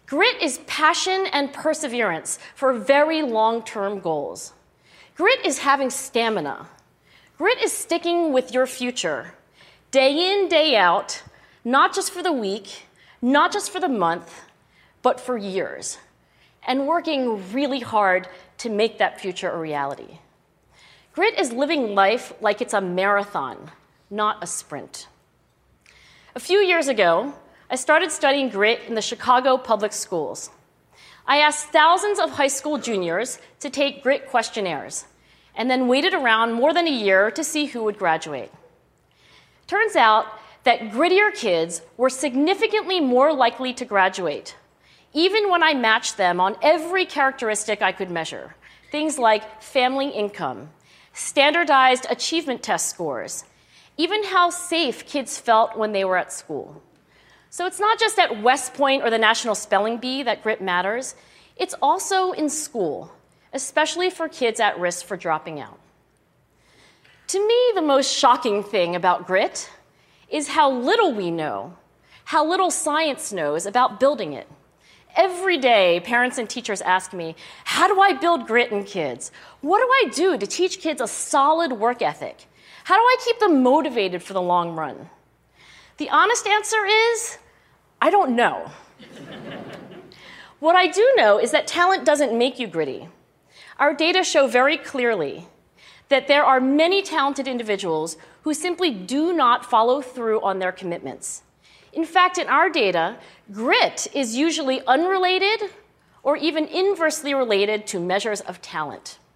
Grit is passion and perseverance for very long-term goals. Grit is having stamina. Grit is sticking with your future, day in, day out, not just for the week, not just for the month, but for years, and working really hard to make that future a reality. Grit is living life like it's a marathon, not a sprint. A few years ago, I started studying grit in the Chicago public schools. I asked thousands of high school juniors to take grit questionnaires, and then waited around more than a year to see who would graduate. Turns out that grittier kids were significantly more likely to graduate, even when I matched them on every characteristic I could measure, things like family income, standardized achievement test scores, even how safe kids felt when they were at school. So it's not just at West Point or the National Spelling Bee that grit matters, it's also in school, especially for kids at risk for dropping out. To me, the most shocking thing about grit is how little we know, how little science knows about building it. Every day, parents and teachers ask me, how do I build grit in kids? What do I do to teach kids a solid work ethic? How do I keep them motivated for the long run? The honest answer is, I don't know. What I do know is that talent doesn't make you gritty. Our data show very clearly that there are many talented individuals who simply do not follow through on their commitments. In fact, in our data, grit is usually unrelated or even inversely related to measures of talent.